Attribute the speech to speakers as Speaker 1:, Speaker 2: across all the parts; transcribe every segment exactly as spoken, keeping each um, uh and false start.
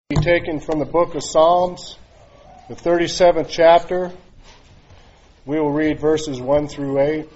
Speaker 1: Be taken from the book of Psalms, the thirty-seventh chapter. We will read verses one through eight.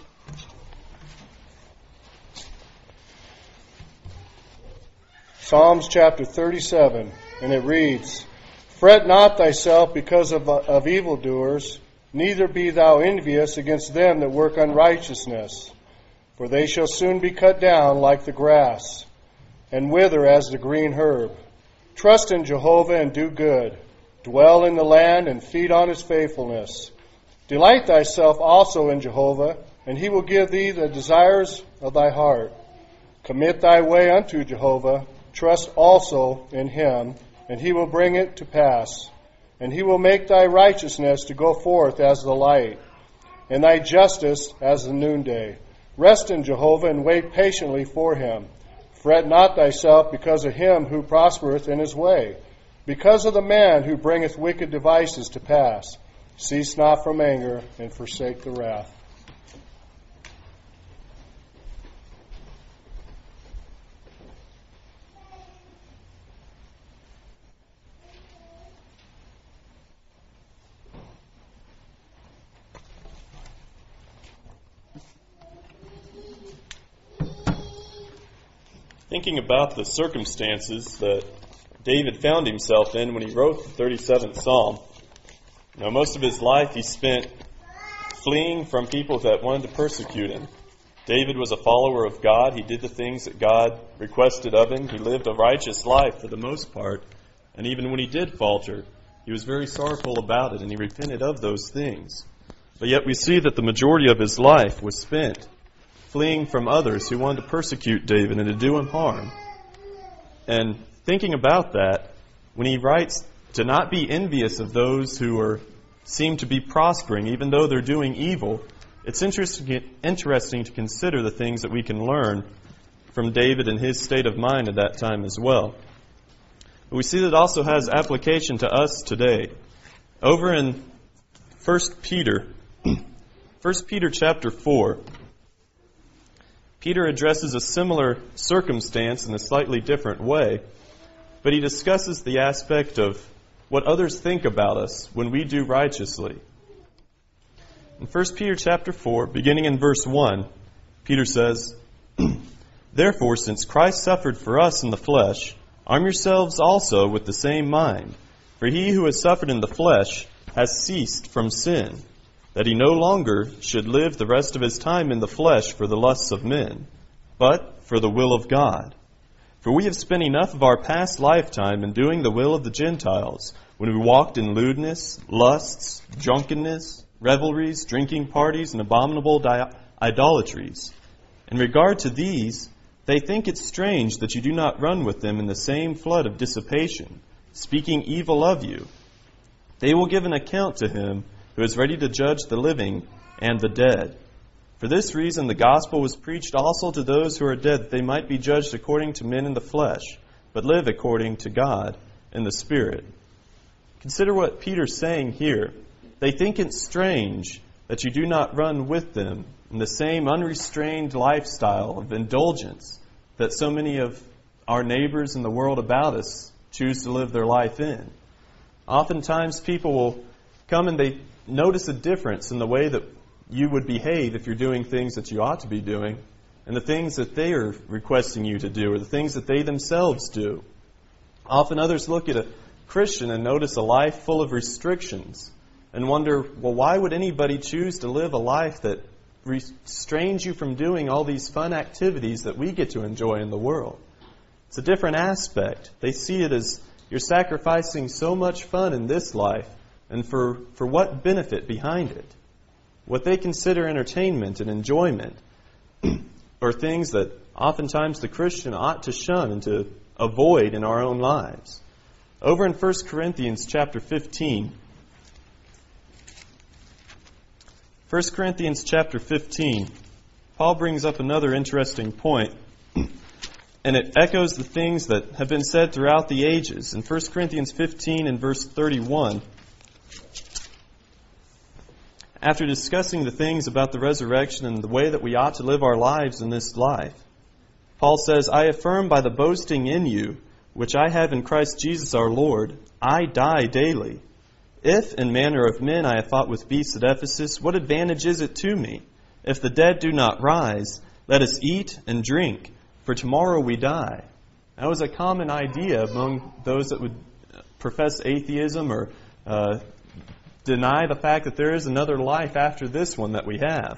Speaker 1: Psalms chapter thirty-seven, and it reads, Fret not thyself because of, of evildoers, neither be thou envious against them that work unrighteousness, for they shall soon be cut down like the grass, and wither as the green herb. Trust in Jehovah and do good. Dwell in the land and feed on his faithfulness. Delight thyself also in Jehovah, and he will give thee the desires of thy heart. Commit thy way unto Jehovah. Trust also in him, and he will bring it to pass. And he will make thy righteousness to go forth as the light, and thy justice as the noonday. Rest in Jehovah and wait patiently for him. Fret not thyself because of him who prospereth in his way, because of the man who bringeth wicked devices to pass. Cease not from anger, and forsake the wrath.
Speaker 2: Thinking about the circumstances that David found himself in when he wrote the thirty-seventh Psalm. Now, most of his life he spent fleeing from people that wanted to persecute him. David was a follower of God. He did the things that God requested of him. He lived a righteous life for the most part. And even when he did falter, he was very sorrowful about it, and he repented of those things. But yet we see that the majority of his life was spent fleeing from others who wanted to persecute David and to do him harm. And thinking about that, when he writes to not be envious of those who are seem to be prospering, even though they're doing evil, it's interesting, interesting to consider the things that we can learn from David and his state of mind at that time as well. But we see that it also has application to us today. Over in First Peter, First Peter chapter four, Peter addresses a similar circumstance in a slightly different way, but he discusses the aspect of what others think about us when we do righteously. In First Peter chapter four, beginning in verse one, Peter says, Therefore, since Christ suffered for us in the flesh, arm yourselves also with the same mind. For he who has suffered in the flesh has ceased from sin, that he no longer should live the rest of his time in the flesh for the lusts of men, but for the will of God. For we have spent enough of our past lifetime in doing the will of the Gentiles, when we walked in lewdness, lusts, drunkenness, revelries, drinking parties, and abominable di- idolatries. In regard to these, they think it strange that you do not run with them in the same flood of dissipation, speaking evil of you. They will give an account to him who is ready to judge the living and the dead. For this reason the gospel was preached also to those who are dead, that they might be judged according to men in the flesh, but live according to God in the Spirit. Consider what Peter's saying here. They think it strange that you do not run with them in the same unrestrained lifestyle of indulgence that so many of our neighbors in the world about us choose to live their life in. Oftentimes people will come and they notice a difference in the way that you would behave if you're doing things that you ought to be doing, and the things that they are requesting you to do, or the things that they themselves do. Often others look at a Christian and notice a life full of restrictions and wonder, well, why would anybody choose to live a life that restrains you from doing all these fun activities that we get to enjoy in the world? It's a different aspect. They see it as you're sacrificing so much fun in this life, and for, for what benefit behind it? What they consider entertainment and enjoyment are things that oftentimes the Christian ought to shun and to avoid in our own lives. Over in First Corinthians chapter fifteen, First Corinthians chapter fifteen, Paul brings up another interesting point, and it echoes the things that have been said throughout the ages. In First Corinthians fifteen and verse thirty-one, after discussing the things about the resurrection and the way that we ought to live our lives in this life, Paul says, I affirm by the boasting in you which I have in Christ Jesus our Lord, I die daily. If in manner of men I have fought with beasts at Ephesus, what advantage is it to me? If the dead do not rise, let us eat and drink, for tomorrow we die. That was a common idea among those that would profess atheism or uh, deny the fact that there is another life after this one that we have.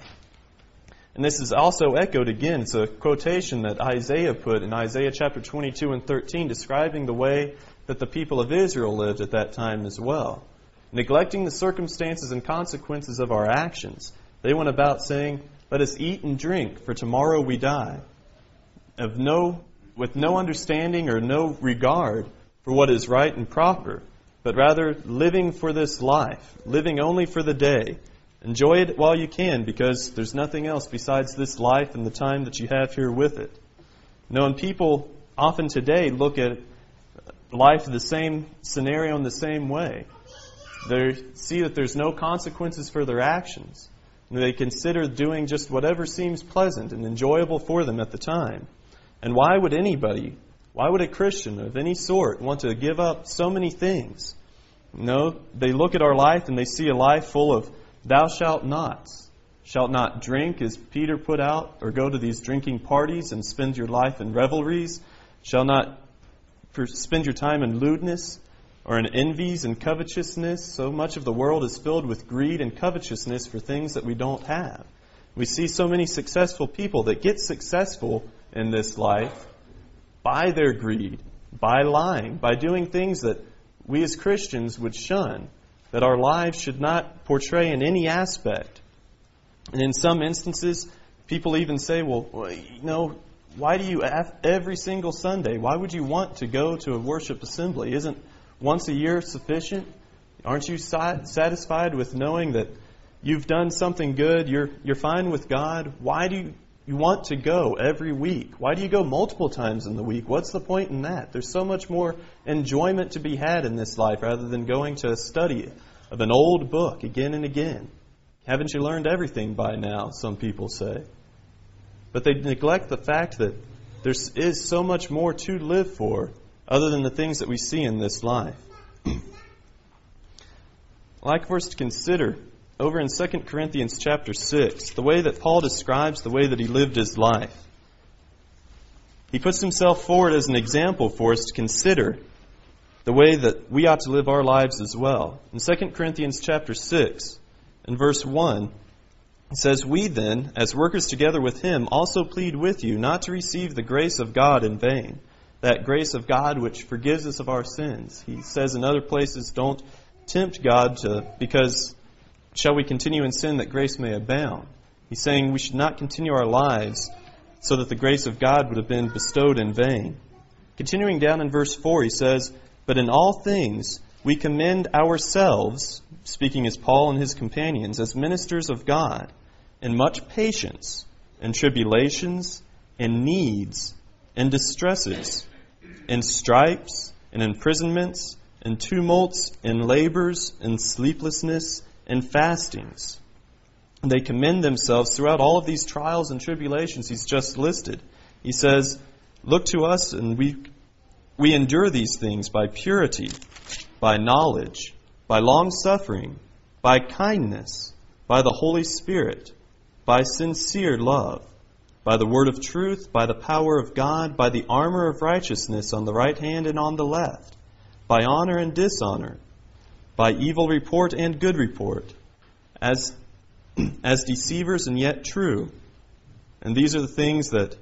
Speaker 2: And this is also echoed again. It's a quotation that Isaiah put in Isaiah chapter twenty-two and thirteen, describing the way that the people of Israel lived at that time as well. Neglecting the circumstances and consequences of our actions, they went about saying, let us eat and drink, for tomorrow we die. Of no, with no understanding or no regard for what is right and proper, but rather living for this life, living only for the day. Enjoy it while you can, because there's nothing else besides this life and the time that you have here with it. You know, and people often today look at life the same scenario in the same way. They see that there's no consequences for their actions. And they consider doing just whatever seems pleasant and enjoyable for them at the time. And why would anybody, why would a Christian of any sort want to give up so many things? You know, they look at our life and they see a life full of thou shalt nots. Shalt not drink, as Peter put out, or go to these drinking parties and spend your life in revelries. Shall not spend your time in lewdness or in envies and covetousness. So much of the world is filled with greed and covetousness for things that we don't have. We see so many successful people that get successful in this life by their greed, by lying, by doing things that we as Christians would shun, that our lives should not portray in any aspect. And in some instances, people even say, well, you know, why do you, every single Sunday, why would you want to go to a worship assembly? Isn't once a year sufficient? Aren't you satisfied with knowing that you've done something good, you're you're fine with God? Why do you, you want to go every week? Why do you go multiple times in the week? What's the point in that? There's so much more enjoyment to be had in this life rather than going to a study of an old book again and again. Haven't you learned everything by now, some people say. But they neglect the fact that there is so much more to live for other than the things that we see in this life. I'd like for us to consider over in Second Corinthians chapter six, the way that Paul describes the way that he lived his life. He puts himself forward as an example for us to consider the way that we ought to live our lives as well. In Second Corinthians chapter six, in verse one, it says, we then, as workers together with him, also plead with you not to receive the grace of God in vain, that grace of God which forgives us of our sins. He says in other places, don't tempt God to, because shall we continue in sin that grace may abound? He's saying we should not continue our lives so that the grace of God would have been bestowed in vain. Continuing down in verse four, he says, but in all things we commend ourselves, speaking as Paul and his companions, as ministers of God, in much patience, in tribulations, in needs, in distresses, in stripes, in imprisonments, in tumults, in labors, in sleeplessness, in fastings. And they commend themselves throughout all of these trials and tribulations he's just listed. He says, look to us and we we endure these things by purity, by knowledge, by long-suffering, by kindness, by the Holy Spirit, by sincere love, by the word of truth, by the power of God, by the armor of righteousness on the right hand and on the left, by honor and dishonor, by evil report and good report, as, as deceivers and yet true. And these are the things that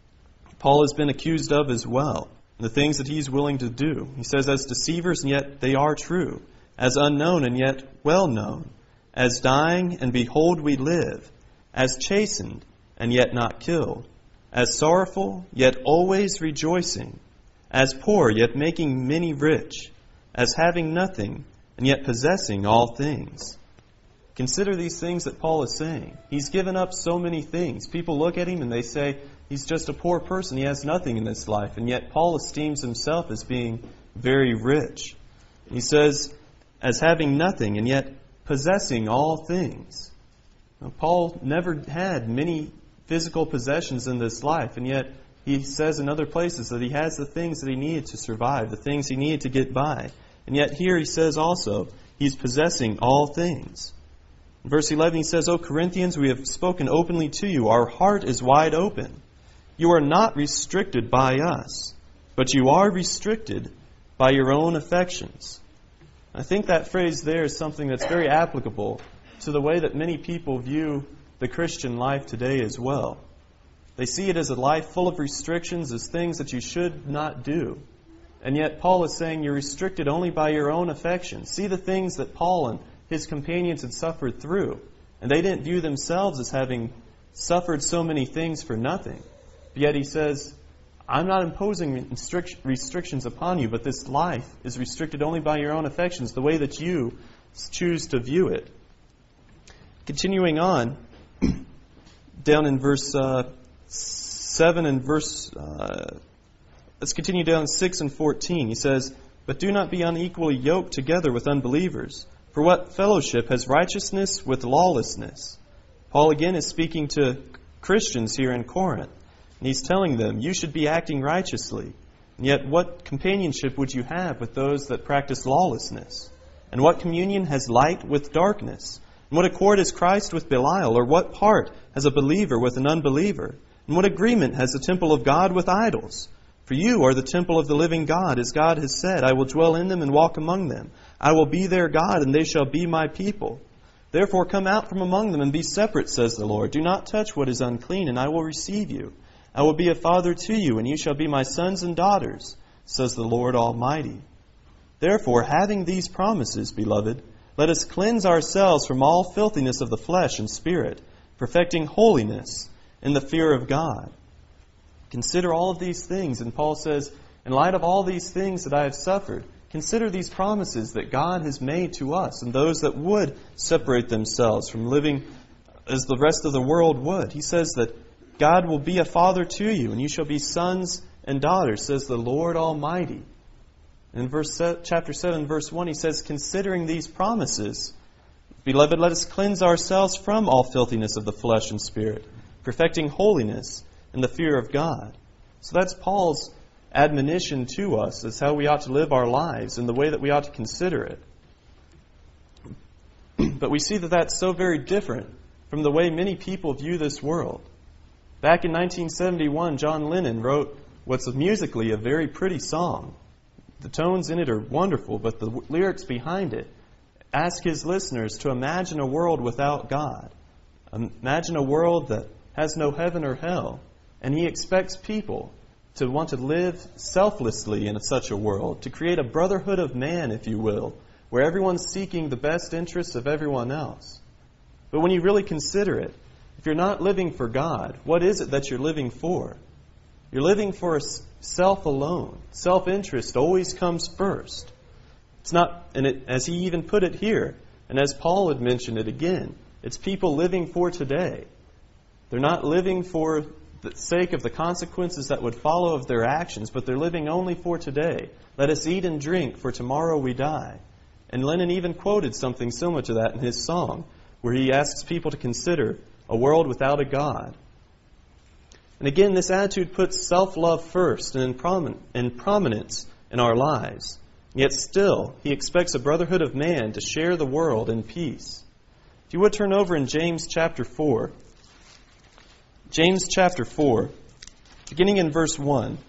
Speaker 2: Paul has been accused of as well, the things that he's willing to do. He says, as deceivers and yet they are true, as unknown and yet well known, as dying and behold we live, as chastened and yet not killed, as sorrowful yet always rejoicing, as poor yet making many rich, as having nothing and yet possessing all things. Consider these things that Paul is saying. He's given up so many things. People look at him and they say, he's just a poor person. He has nothing in this life. And yet Paul esteems himself as being very rich. He says, as having nothing and yet possessing all things. Now, Paul never had many physical possessions in this life, and yet He says in other places that he has the things that he needed to survive, the things he needed to get by. And yet here he says also, he's possessing all things. In verse eleven he says, O Corinthians, we have spoken openly to you. Our heart is wide open. You are not restricted by us, but you are restricted by your own affections. I think that phrase there is something that's very applicable to the way that many people view the Christian life today as well. They see it as a life full of restrictions, as things that you should not do. And yet Paul is saying you're restricted only by your own affections. See the things that Paul and his companions had suffered through. And they didn't view themselves as having suffered so many things for nothing. But yet he says, I'm not imposing restrictions upon you, but this life is restricted only by your own affections, the way that you choose to view it. Continuing on, down in verse uh, seven and verse, uh, let's continue down in six and fourteen. He says, But do not be unequally yoked together with unbelievers. For what fellowship has righteousness with lawlessness? Paul again is speaking to Christians here in Corinth. And he's telling them, you should be acting righteously. And yet what companionship would you have with those that practice lawlessness? And what communion has light with darkness? And what accord has Christ with Belial? Or what part has a believer with an unbeliever? And what agreement has the temple of God with idols? For you are the temple of the living God, as God has said, I will dwell in them and walk among them. I will be their God, and they shall be my people. Therefore come out from among them and be separate, says the Lord. Do not touch what is unclean, and I will receive you. I will be a father to you, and you shall be my sons and daughters, says the Lord Almighty. Therefore, having these promises, beloved, let us cleanse ourselves from all filthiness of the flesh and spirit, perfecting holiness in the fear of God. Consider all of these things, and Paul says, in light of all these things that I have suffered, consider these promises that God has made to us and those that would separate themselves from living as the rest of the world would. He says that God will be a father to you, and you shall be sons and daughters, says the Lord Almighty. In verse chapter seven, verse one, he says, considering these promises, beloved, let us cleanse ourselves from all filthiness of the flesh and spirit, perfecting holiness in the fear of God. So that's Paul's admonition to us as how we ought to live our lives and the way that we ought to consider it. But we see that that's so very different from the way many people view this world. Back in nineteen seventy-one, John Lennon wrote what's musically a very pretty song. The tones in it are wonderful, but the lyrics behind it ask his listeners to imagine a world without God. Imagine a world that has no heaven or hell. And he expects people to want to live selflessly in such a world, to create a brotherhood of man, if you will, where everyone's seeking the best interests of everyone else. But when you really consider it, if you're not living for God, what is it that you're living for? You're living for self alone. Self-interest always comes first. It's not, and it, as he even put it here, and as Paul had mentioned it again, it's people living for today. They're not living for the sake of the consequences that would follow of their actions, but they're living only for today. Let us eat and drink, for tomorrow we die. And Lennon even quoted something similar to that in his song, where he asks people to consider a world without a God. And again, this attitude puts self-love first and in, promin- in prominence in our lives. Yet still, he expects a brotherhood of man to share the world in peace. If you would turn over in James chapter four, James chapter four, beginning in verse one.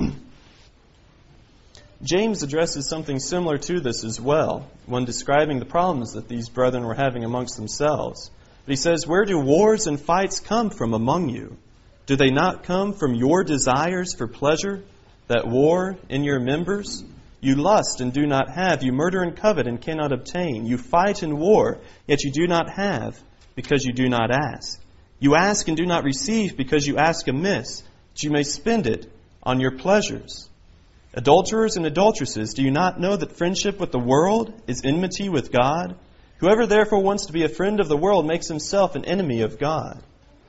Speaker 2: James addresses something similar to this as well when describing the problems that these brethren were having amongst themselves. But he says, where do wars and fights come from among you? Do they not come from your desires for pleasure that war in your members? You lust and do not have. You murder and covet and cannot obtain. You fight and war, yet you do not have because you do not ask. You ask and do not receive because you ask amiss, that you may spend it on your pleasures. Adulterers and adulteresses, do you not know that friendship with the world is enmity with God? Whoever therefore wants to be a friend of the world makes himself an enemy of God.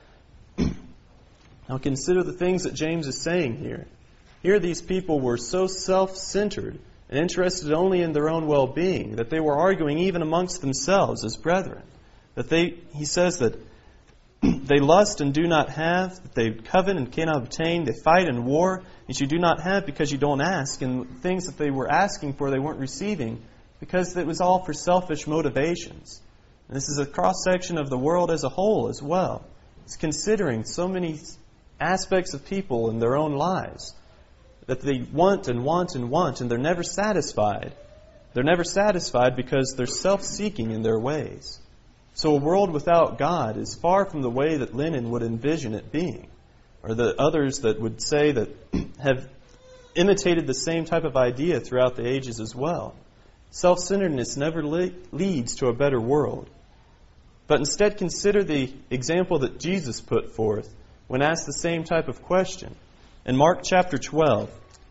Speaker 2: Now consider the things that James is saying here. Here these people were so self-centered and interested only in their own well-being that they were arguing even amongst themselves as brethren. That they, he says that They lust and do not have, they covet and cannot obtain, they fight and war, and you do not have because you don't ask, and things that they were asking for they weren't receiving because it was all for selfish motivations. And this is a cross-section of the world as a whole as well. It's considering so many aspects of people in their own lives that they want and want and want, and they're never satisfied. They're never satisfied because they're self-seeking in their ways. So a world without God is far from the way that Lenin would envision it being, or the others that would say that have imitated the same type of idea throughout the ages as well. Self-centeredness never le- leads to a better world. But instead consider the example that Jesus put forth when asked the same type of question. In Mark chapter twelve,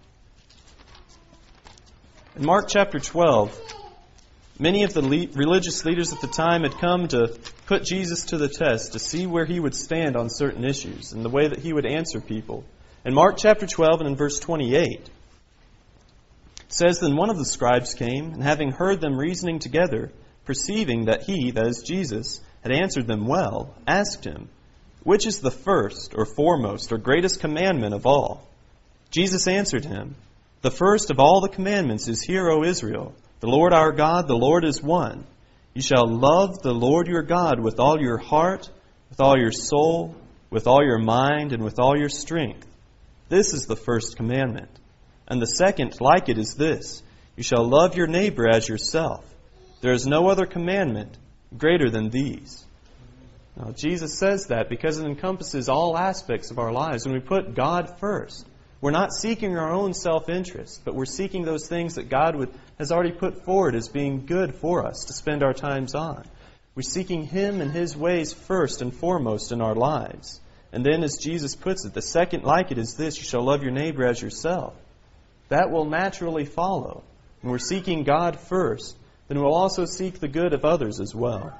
Speaker 2: in Mark chapter twelve, many of the le- religious leaders at the time had come to put Jesus to the test to see where he would stand on certain issues and the way that he would answer people. In Mark chapter twelve and in verse twenty-eight, it says, Then one of the scribes came, and having heard them reasoning together, perceiving that he, that is Jesus, had answered them well, asked him, Which is the first, or foremost, or greatest commandment of all? Jesus answered him, The first of all the commandments is, Hear, O Israel, the Lord our God, the Lord is one. You shall love the Lord your God with all your heart, with all your soul, with all your mind, and with all your strength. This is the first commandment. And the second, like it, is this, You shall love your neighbor as yourself. There is no other commandment greater than these. Now, Jesus says that because it encompasses all aspects of our lives. When we put God first, we're not seeking our own self-interest, but we're seeking those things that God would, has already put forward as being good for us to spend our times on. We're seeking Him and His ways first and foremost in our lives. And then, as Jesus puts it, the second like it is this, You shall love your neighbor as yourself. That will naturally follow. When we're seeking God first, then we'll also seek the good of others as well.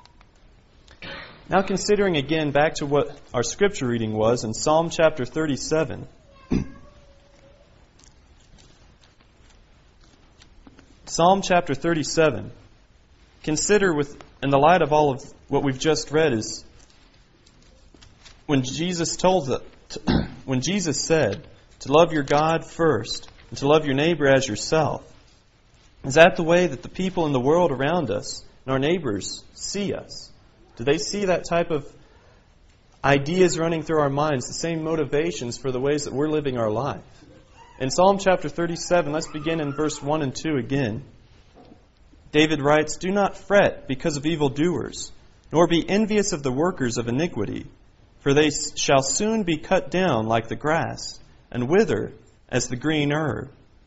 Speaker 2: Now considering again back to what our scripture reading was in Psalm chapter thirty-seven. Psalm chapter thirty-seven. Consider with, in the light of all of what we've just read, is when Jesus told the, when Jesus said to love your God first and to love your neighbor as yourself. Is that the way that the people in the world around us and our neighbors see us? Do they see that type of ideas running through our minds, the same motivations for the ways that we're living our life? In Psalm chapter thirty-seven, let's begin in verse one and two again. David writes, Do not fret because of evildoers, nor be envious of the workers of iniquity, for they shall soon be cut down like the grass, and wither as the green herb.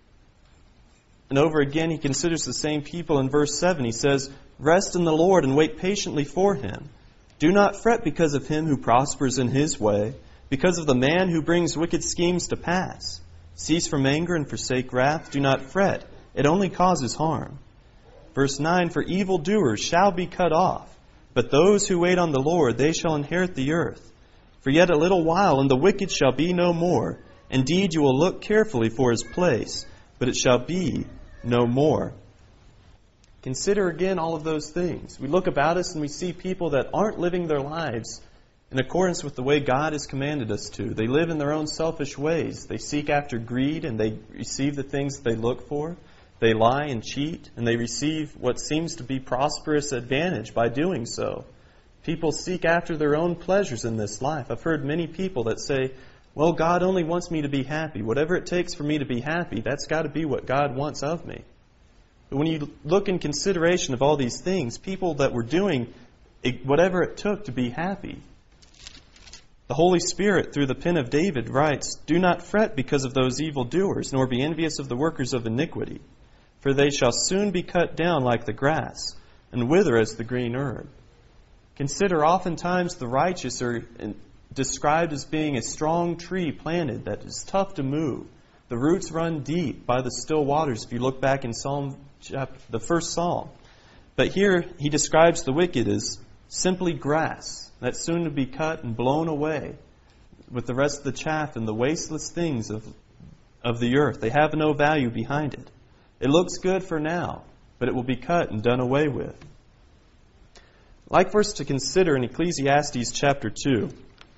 Speaker 2: And over again, he considers the same people in verse seven. He says, Rest in the Lord and wait patiently for Him. Do not fret because of him who prospers in his way, because of the man who brings wicked schemes to pass. Cease from anger and forsake wrath. Do not fret. It only causes harm. Verse nine, For evildoers shall be cut off, but those who wait on the Lord, they shall inherit the earth. For yet a little while, and the wicked shall be no more. Indeed, you will look carefully for his place, but it shall be no more. Consider again all of those things. We look about us and we see people that aren't living their lives in accordance with the way God has commanded us to. They live in their own selfish ways. They seek after greed and they receive the things that they look for. They lie and cheat and they receive what seems to be prosperous advantage by doing so. People seek after their own pleasures in this life. I've heard many people that say, well, God only wants me to be happy. Whatever it takes for me to be happy, that's got to be what God wants of me. But when you look in consideration of all these things, people that were doing whatever it took to be happy, the Holy Spirit, through the pen of David, writes, Do not fret because of those evildoers, nor be envious of the workers of iniquity, for they shall soon be cut down like the grass, and wither as the green herb. Consider, oftentimes the righteous are described as being a strong tree planted that is tough to move. The roots run deep by the still waters, if you look back in Psalm chapter, the first Psalm. But here he describes the wicked as simply grass that's soon to be cut and blown away with the rest of the chaff and the wasteless things of, of the earth. They have no value behind it. It looks good for now, but it will be cut and done away with. I'd like for us to consider in Ecclesiastes chapter two.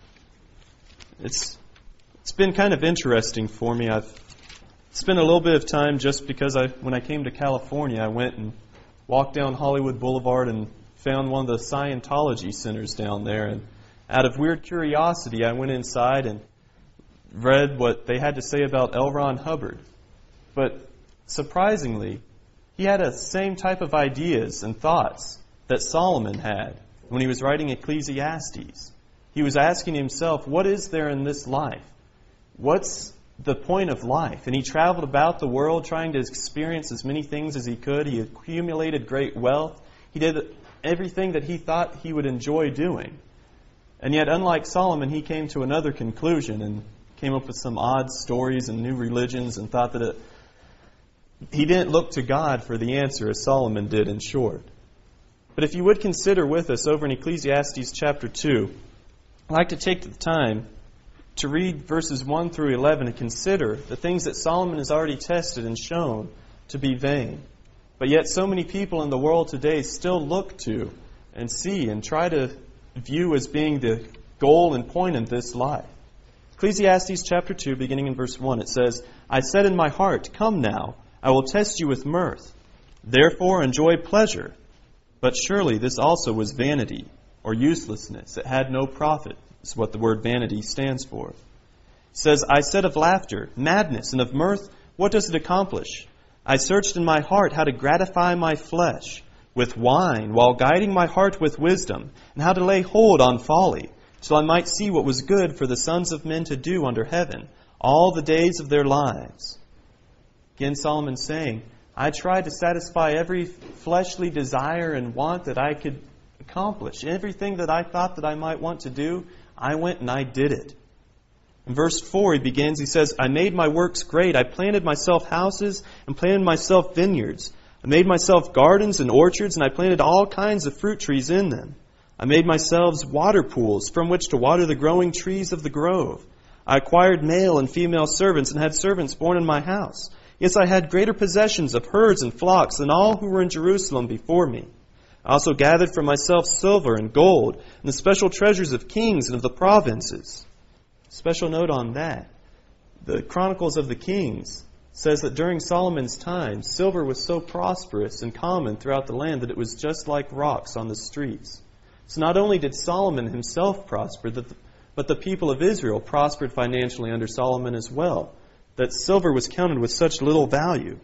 Speaker 2: It's it's been kind of interesting for me. I've spent a little bit of time just because I when I came to California, I went and walked down Hollywood Boulevard and found one of the Scientology centers down there. And out of weird curiosity, I went inside and read what they had to say about L. Ron Hubbard. But surprisingly, he had the same type of ideas and thoughts that Solomon had when he was writing Ecclesiastes. He was asking himself, what is there in this life? What's the point of life? And he traveled about the world trying to experience as many things as he could. He accumulated great wealth. He did everything that he thought he would enjoy doing. And yet, unlike Solomon, he came to another conclusion and came up with some odd stories and new religions and thought that it, he didn't look to God for the answer as Solomon did, in short. But if you would consider with us over in Ecclesiastes chapter two, I'd like to take the time to read verses one through eleven and consider the things that Solomon has already tested and shown to be vain. But yet so many people in the world today still look to and see and try to view as being the goal and point in this life. Ecclesiastes chapter two, beginning in verse one, it says, I said in my heart, come now, I will test you with mirth. Therefore enjoy pleasure. But surely this also was vanity, or uselessness. It had no profit. That's what the word vanity stands for. It says, I said of laughter, madness, and of mirth, what does it accomplish? I searched in my heart how to gratify my flesh with wine, while guiding my heart with wisdom, and how to lay hold on folly, till I might see what was good for the sons of men to do under heaven, all the days of their lives. Again, Solomon's saying, I tried to satisfy every fleshly desire and want that I could accomplish. Everything that I thought that I might want to do, I went and I did it. In verse four, he begins, he says, I made my works great. I planted myself houses and planted myself vineyards. I made myself gardens and orchards, and I planted all kinds of fruit trees in them. I made myself water pools from which to water the growing trees of the grove. I acquired male and female servants and had servants born in my house. Yes, I had greater possessions of herds and flocks than all who were in Jerusalem before me. I also gathered for myself silver and gold and the special treasures of kings and of the provinces. Special note on that. The Chronicles of the Kings says that during Solomon's time, silver was so prosperous and common throughout the land that it was just like rocks on the streets. So not only did Solomon himself prosper, but the people of Israel prospered financially under Solomon as well, that silver was counted with such little value.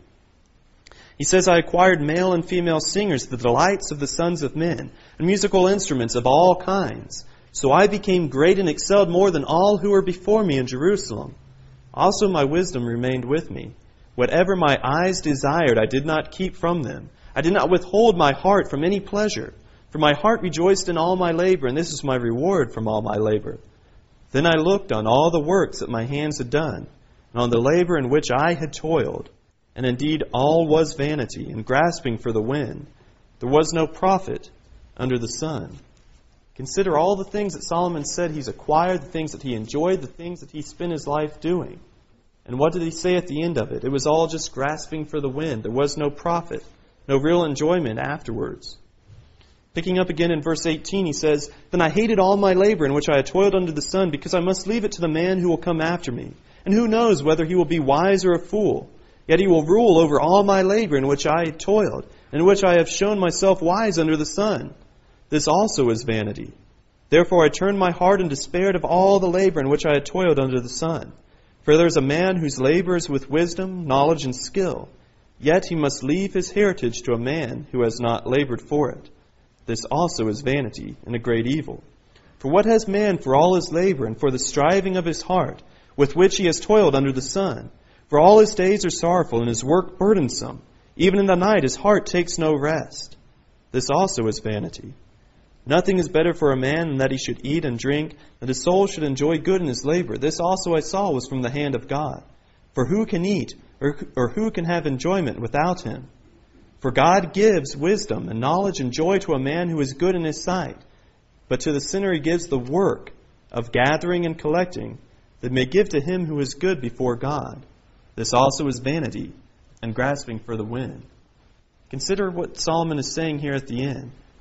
Speaker 2: He says, I acquired male and female singers, the delights of the sons of men, and musical instruments of all kinds. So I became great and excelled more than all who were before me in Jerusalem. Also my wisdom remained with me. Whatever my eyes desired, I did not keep from them. I did not withhold my heart from any pleasure. For my heart rejoiced in all my labor, and this is my reward from all my labor. Then I looked on all the works that my hands had done, and on the labor in which I had toiled. And indeed all was vanity, and grasping for the wind. There was no profit under the sun. Consider all the things that Solomon said he's acquired, the things that he enjoyed, the things that he spent his life doing. And what did he say at the end of it? It was all just grasping for the wind. There was no profit, no real enjoyment afterwards. Picking up again in verse eighteen, he says, Then I hated all my labor in which I had toiled under the sun, because I must leave it to the man who will come after me. And who knows whether he will be wise or a fool? Yet he will rule over all my labor in which I had toiled, and in which I have shown myself wise under the sun. This also is vanity. Therefore I turned my heart and despaired of all the labor in which I had toiled under the sun. For there is a man whose labor is with wisdom, knowledge, and skill. Yet he must leave his heritage to a man who has not labored for it. This also is vanity and a great evil. For what has man for all his labor and for the striving of his heart, with which he has toiled under the sun? For all his days are sorrowful and his work burdensome. Even in the night his heart takes no rest. This also is vanity. Nothing is better for a man than that he should eat and drink, that his soul should enjoy good in his labor. This also I saw was from the hand of God. For who can eat, or, or who can have enjoyment without him? For God gives wisdom and knowledge and joy to a man who is good in his sight. But to the sinner he gives the work of gathering and collecting, that may give to him who is good before God. This also is vanity and grasping for the wind. Consider what Solomon is saying here at the end.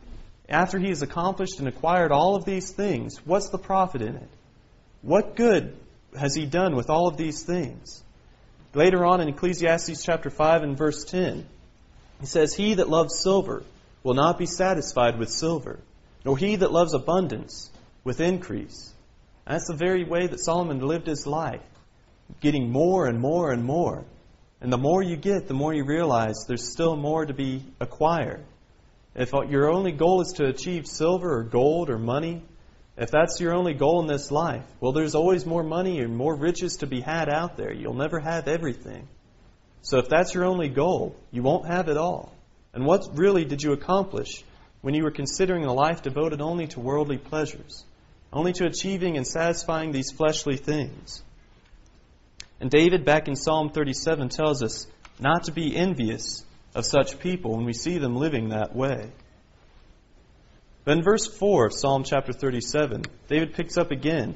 Speaker 2: after he has accomplished and acquired all of these things, what's the profit in it? What good has he done with all of these things? Later on in Ecclesiastes chapter five and verse ten, he says, "He that loves silver will not be satisfied with silver, nor he that loves abundance with increase." And that's the very way that Solomon lived his life, getting more and more and more. And the more you get, the more you realize there's still more to be acquired. If your only goal is to achieve silver or gold or money, if that's your only goal in this life, well, there's always more money and more riches to be had out there. You'll never have everything. So if that's your only goal, you won't have it all. And what really did you accomplish when you were considering a life devoted only to worldly pleasures, only to achieving and satisfying these fleshly things? And David, back in Psalm thirty-seven, tells us not to be envious of such people when we see them living that way. But in verse four of Psalm chapter thirty-seven, David picks up again.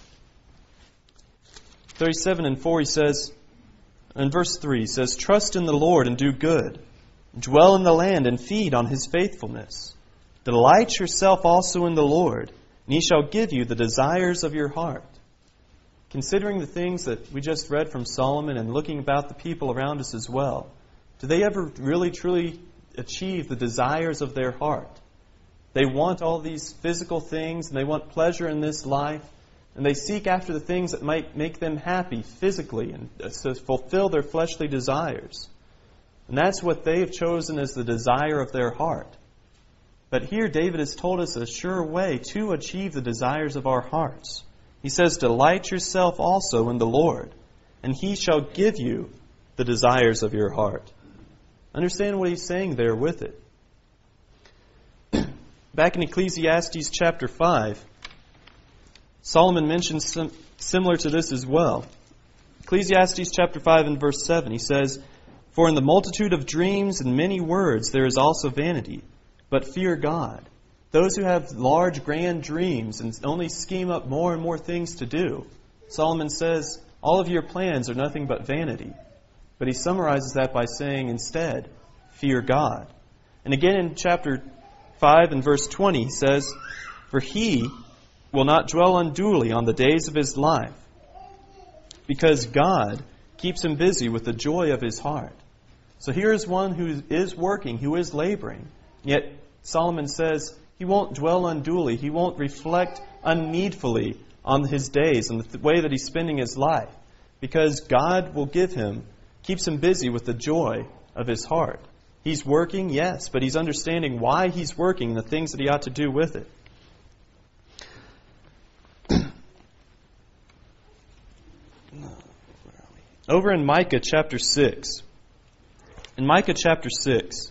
Speaker 2: thirty-seven and four, he says, in verse three, he says, "Trust in the Lord and do good. Dwell in the land and feed on His faithfulness. Delight yourself also in the Lord, and He shall give you the desires of your heart." Considering the things that we just read from Solomon and looking about the people around us as well, do they ever really truly achieve the desires of their heart? They want all these physical things, and they want pleasure in this life, and they seek after the things that might make them happy physically and to fulfill their fleshly desires. And that's what they have chosen as the desire of their heart. But here David has told us a sure way to achieve the desires of our hearts. He says, "Delight yourself also in the Lord, and He shall give you the desires of your heart." Understand what he's saying there with it. Back in Ecclesiastes chapter five, Solomon mentions some similar to this as well. Ecclesiastes chapter five and verse seven, he says, "For in the multitude of dreams and many words there is also vanity, but fear God." Those who have large, grand dreams and only scheme up more and more things to do, Solomon says, all of your plans are nothing but vanity. But he summarizes that by saying instead, fear God. And again in chapter five and verse twenty, he says, "For he will not dwell unduly on the days of his life, because God keeps him busy with the joy of his heart." So here is one who is working, who is laboring. Yet Solomon says he won't dwell unduly. He won't reflect unneedfully on his days and the way that he's spending his life, because God will give him, keeps him busy with the joy of his heart. He's working, yes, but he's understanding why he's working and the things that he ought to do with it. Over in Micah chapter six. In Micah chapter six,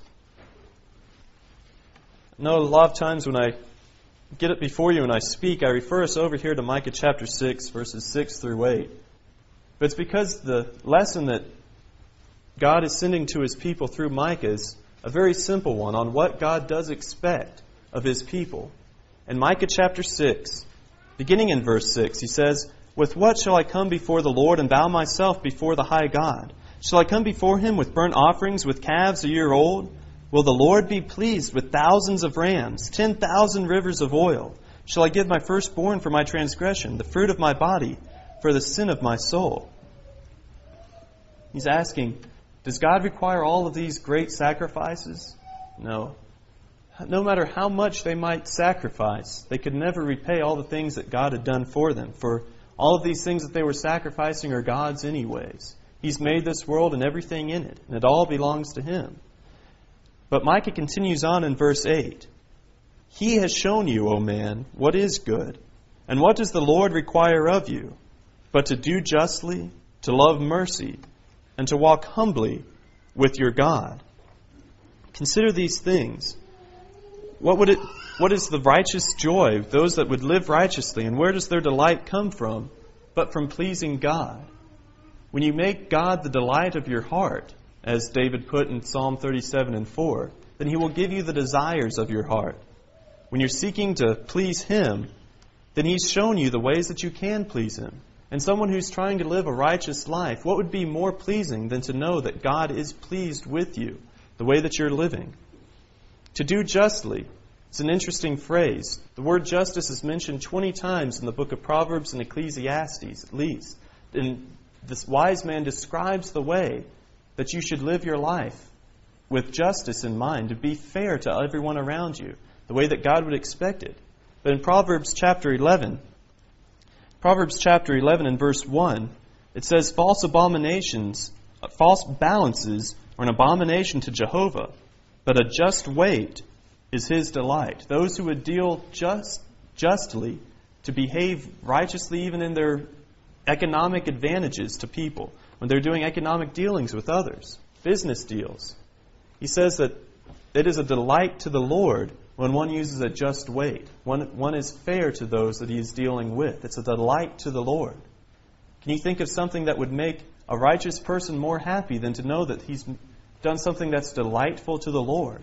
Speaker 2: I know a lot of times when I get it before you and I speak, I refer us over here to Micah chapter six, verses six through eight. But it's because the lesson that God is sending to His people through Micah is a very simple one on what God does expect of His people. In Micah chapter six, beginning in verse six, he says, "With what shall I come before the Lord and bow myself before the high God? Shall I come before Him with burnt offerings, with calves a year old? Will the Lord be pleased with thousands of rams, ten thousand rivers of oil? Shall I give my firstborn for my transgression, the fruit of my body for the sin of my soul?" He's asking, does God require all of these great sacrifices? No. No matter how much they might sacrifice, they could never repay all the things that God had done for them. For all of these things that they were sacrificing are God's anyways. He's made this world and everything in it, and it all belongs to Him. But Micah continues on in verse eight. "He has shown you, O man, what is good, and what does the Lord require of you, but to do justly, to love mercy, and to walk humbly with your God." Consider these things. What would it? What is the righteous joy of those that would live righteously, and where does their delight come from, but from pleasing God? When you make God the delight of your heart, as David put in Psalm thirty-seven and four, then He will give you the desires of your heart. When you're seeking to please Him, then He's shown you the ways that you can please Him. And someone who's trying to live a righteous life, what would be more pleasing than to know that God is pleased with you, the way that you're living? To do justly. It's an interesting phrase. The word justice is mentioned twenty times in the book of Proverbs and Ecclesiastes, at least. And this wise man describes the way that you should live your life with justice in mind, to be fair to everyone around you, the way that God would expect it. But in Proverbs chapter eleven, Proverbs chapter eleven and verse one, it says, false abominations, false balances are an abomination to Jehovah, but a just weight is His delight. Those who would deal just justly, to behave righteously even in their economic advantages to people, when they're doing economic dealings with others, business deals. He says that it is a delight to the Lord when one uses a just weight. One, one is fair to those that he is dealing with. It's a delight to the Lord. Can you think of something that would make a righteous person more happy than to know that he's done something that's delightful to the Lord?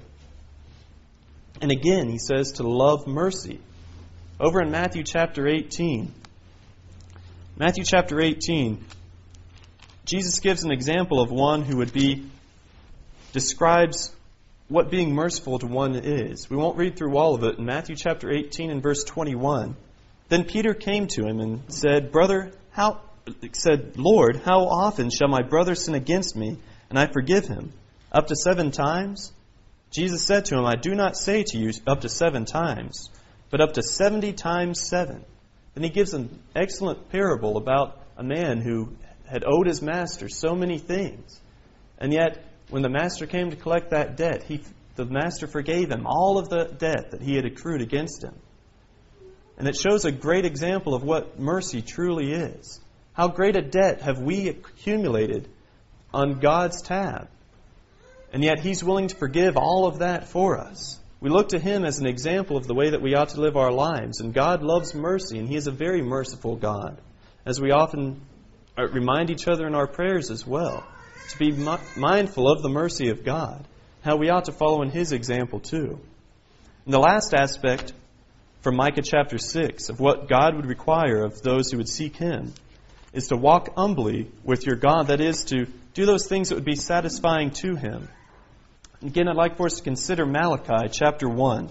Speaker 2: And again, he says to love mercy. Over in Matthew chapter eighteen, Matthew chapter eighteen, Jesus gives an example of one who would be, describes what being merciful to one is. We won't read through all of it. In Matthew chapter eighteen and verse twenty-one, then Peter came to him and said, Brother, how, said, Lord, how often shall my brother sin against me, and I forgive him? Up to seven times? Jesus said to him, I do not say to you up to seven times, but up to seventy times seven. Then he gives an excellent parable about a man who had owed his master so many things. And yet, when the master came to collect that debt, he, the master forgave him all of the debt that he had accrued against him. And it shows a great example of what mercy truly is. How great a debt have we accumulated on God's tab? And yet He's willing to forgive all of that for us. We look to Him as an example of the way that we ought to live our lives. And God loves mercy, and He is a very merciful God, as we often remind each other in our prayers as well, to be mindful of the mercy of God, how we ought to follow in His example too. And the last aspect from Micah chapter six of what God would require of those who would seek Him is to walk humbly with your God, that is, to do those things that would be satisfying to Him. Again, I'd like for us to consider Malachi chapter one.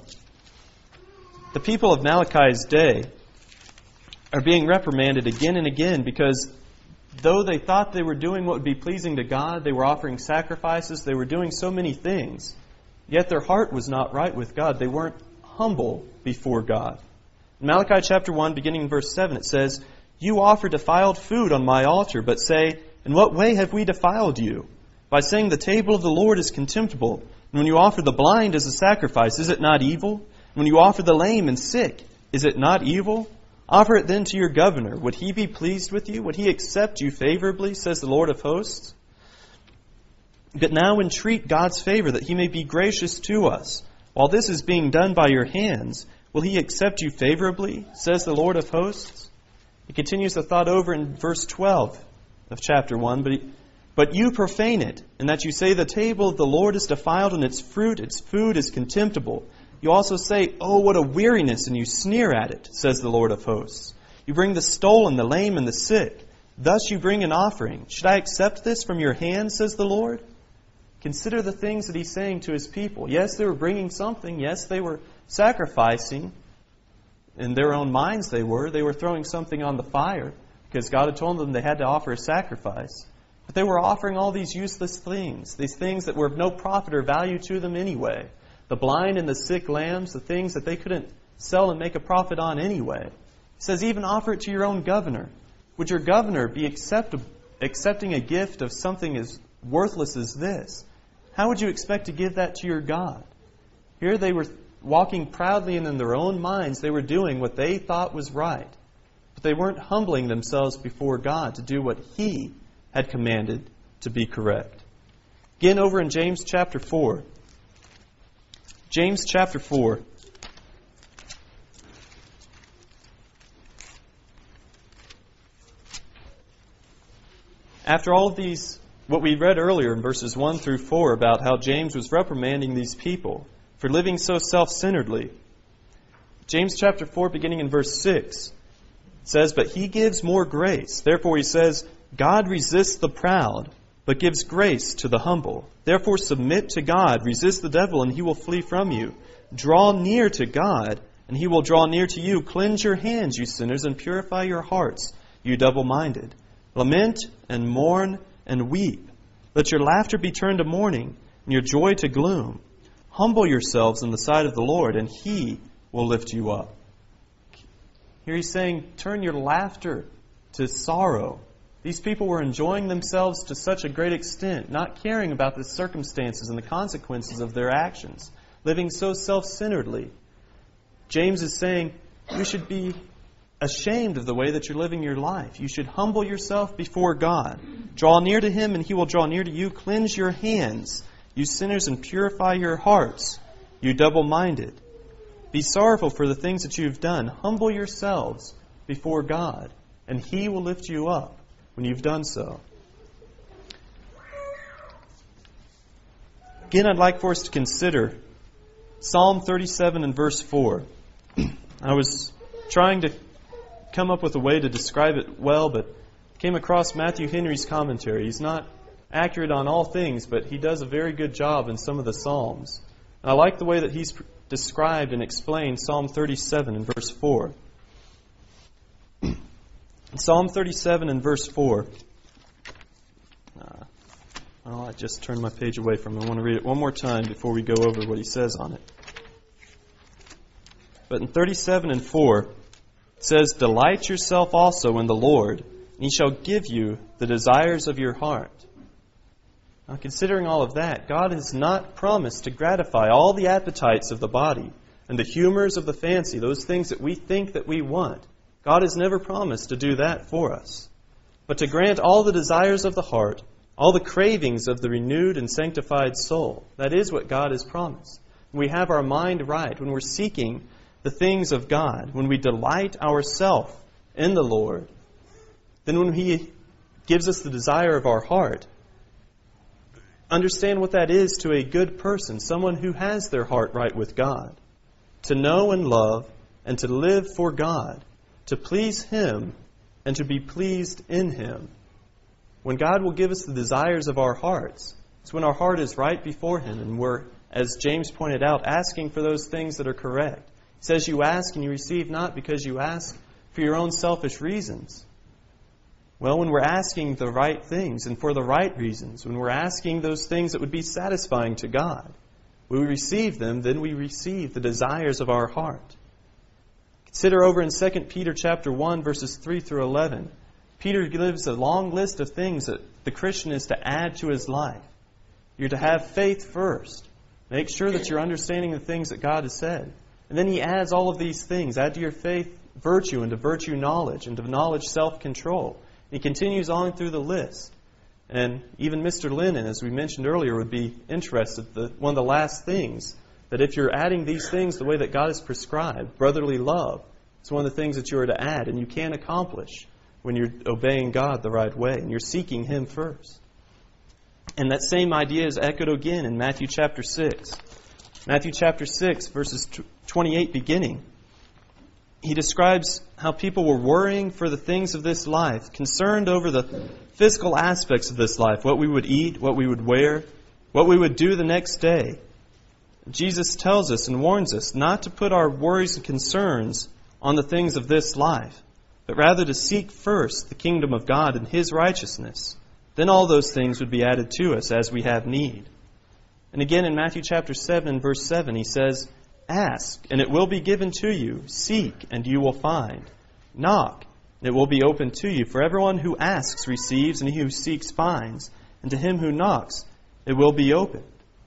Speaker 2: The people of Malachi's day are being reprimanded again and again because though they thought they were doing what would be pleasing to God, they were offering sacrifices, they were doing so many things, yet their heart was not right with God. They weren't humble before God. In Malachi chapter one, beginning in verse seven, it says, You offer defiled food on my altar, but say, In what way have we defiled you? By saying the table of the Lord is contemptible. And when you offer the blind as a sacrifice, is it not evil? When you offer the lame and sick, is it not evil? Offer it then to your governor. Would he be pleased with you? Would he accept you favorably, says the Lord of hosts? But now entreat God's favor, that He may be gracious to us. While this is being done by your hands, will He accept you favorably, says the Lord of hosts? He continues the thought over in verse twelve of chapter one, but he, But you profane it, in that you say the table of the Lord is defiled, and its fruit, its food is contemptible. You also say, Oh, what a weariness, and you sneer at it, says the Lord of hosts. You bring the stolen, the lame, and the sick. Thus you bring an offering. Should I accept this from your hand, says the Lord? Consider the things that He's saying to His people. Yes, they were bringing something. Yes, they were sacrificing. In their own minds they were. They were throwing something on the fire, because God had told them they had to offer a sacrifice. But they were offering all these useless things, these things that were of no profit or value to them anyway. The blind and the sick lambs, the things that they couldn't sell and make a profit on anyway. He says, even offer it to your own governor. Would your governor be accept- accepting a gift of something as worthless as this? How would you expect to give that to your God? Here they were walking proudly, and in their own minds they were doing what they thought was right. But they weren't humbling themselves before God to do what He had commanded to be correct. Again, over in James chapter four. James chapter four. After all of these, what we read earlier in verses one through four about how James was reprimanding these people for living so self-centeredly, James chapter four, beginning in verse six, says, But He gives more grace. Therefore He says, God resists the proud, but gives grace to the humble. Therefore submit to God, resist the devil, and he will flee from you. Draw near to God, and he will draw near to you. Cleanse your hands, you sinners, and purify your hearts, you double-minded. Lament and mourn and weep. Let your laughter be turned to mourning, and your joy to gloom. Humble yourselves in the sight of the Lord, and he will lift you up. Here he's saying, turn your laughter to sorrow. These people were enjoying themselves to such a great extent, not caring about the circumstances and the consequences of their actions, living so self-centeredly. James is saying, you should be ashamed of the way that you're living your life. You should humble yourself before God. Draw near to him, and he will draw near to you. Cleanse your hands, you sinners, and purify your hearts, you double-minded. Be sorrowful for the things that you have done. Humble yourselves before God, and he will lift you up when you've done so. Again, I'd like for us to consider Psalm thirty-seven and verse four. I was trying to come up with a way to describe it well, but came across Matthew Henry's commentary. He's not accurate on all things, but he does a very good job in some of the Psalms. And I like the way that he's described and explained Psalm thirty-seven and verse four. Psalm thirty-seven and verse four. Uh, well, I just turned my page away from it. I want to read it one more time before we go over what he says on it. But in thirty-seven and four, it says, Delight yourself also in the Lord, and he shall give you the desires of your heart. Now, considering all of that, God has not promised to gratify all the appetites of the body and the humors of the fancy, those things that we think that we want. God has never promised to do that for us, but to grant all the desires of the heart, all the cravings of the renewed and sanctified soul. That is what God has promised. When we have our mind right, when we're seeking the things of God, when we delight ourselves in the Lord, then when he gives us the desire of our heart, understand what that is to a good person, someone who has their heart right with God. To know and love and to live for God, to please him and to be pleased in him. When God will give us the desires of our hearts, it's when our heart is right before him and we're, as James pointed out, asking for those things that are correct. He says you ask and you receive not because you ask for your own selfish reasons. Well, when we're asking the right things and for the right reasons, when we're asking those things that would be satisfying to God, when we receive them, then we receive the desires of our heart. Consider over in Second Peter chapter one, verses three through eleven. Peter gives a long list of things that the Christian is to add to his life. You're to have faith first. Make sure that you're understanding the things that God has said. And then he adds all of these things. Add to your faith virtue, and to virtue knowledge, and to knowledge self-control. He continues on through the list. And even Mister Lennon, as we mentioned earlier, would be interested. The, one of the last things, that if you're adding these things the way that God has prescribed, brotherly love, it's one of the things that you are to add, and you can accomplish when you're obeying God the right way, and you're seeking him first. And that same idea is echoed again in Matthew chapter six. Matthew chapter six, verses twenty-eight beginning. He describes how people were worrying for the things of this life, concerned over the physical aspects of this life, what we would eat, what we would wear, what we would do the next day. Jesus tells us and warns us not to put our worries and concerns on the things of this life, but rather to seek first the kingdom of God and his righteousness. Then all those things would be added to us as we have need. And again in Matthew chapter seven and verse seven, he says, Ask, and it will be given to you. Seek, and you will find. Knock, and it will be opened to you. For everyone who asks receives, and he who seeks finds. And to him who knocks, it will be opened.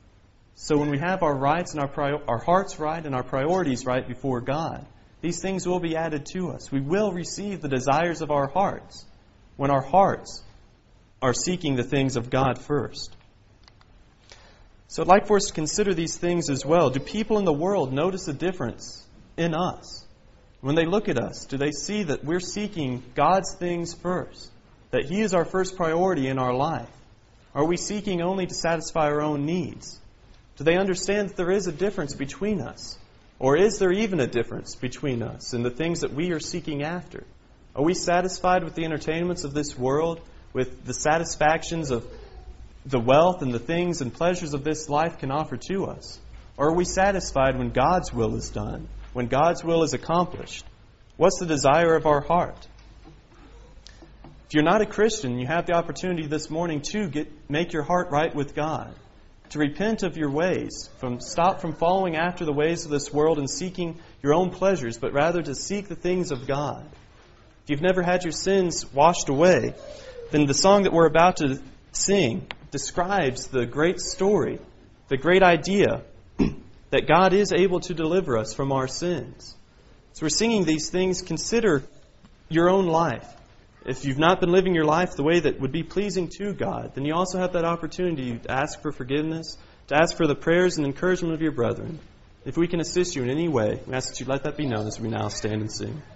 Speaker 2: So when we have our rights and our prior- our hearts right and our priorities right before God, these things will be added to us. We will receive the desires of our hearts when our hearts are seeking the things of God first. So I'd like for us to consider these things as well. Do people in the world notice a difference in us? When they look at us, do they see that we're seeking God's things first? That he is our first priority in our life? Are we seeking only to satisfy our own needs? Do they understand that there is a difference between us? Or is there even a difference between us in the things that we are seeking after? Are we satisfied with the entertainments of this world, with the satisfactions of the wealth and the things and pleasures of this life can offer to us? Or are we satisfied when God's will is done, when God's will is accomplished? What's the desire of our heart? If you're not a Christian, you have the opportunity this morning to get make your heart right with God, to repent of your ways, from stop from following after the ways of this world and seeking your own pleasures, but rather to seek the things of God. If you've never had your sins washed away, then the song that we're about to sing describes the great story, the great idea that God is able to deliver us from our sins. So we're singing these things. Consider your own life. If you've not been living your life the way that would be pleasing to God, then you also have that opportunity to ask for forgiveness, to ask for the prayers and encouragement of your brethren. If we can assist you in any way, we ask that you let that be known as we now stand and sing.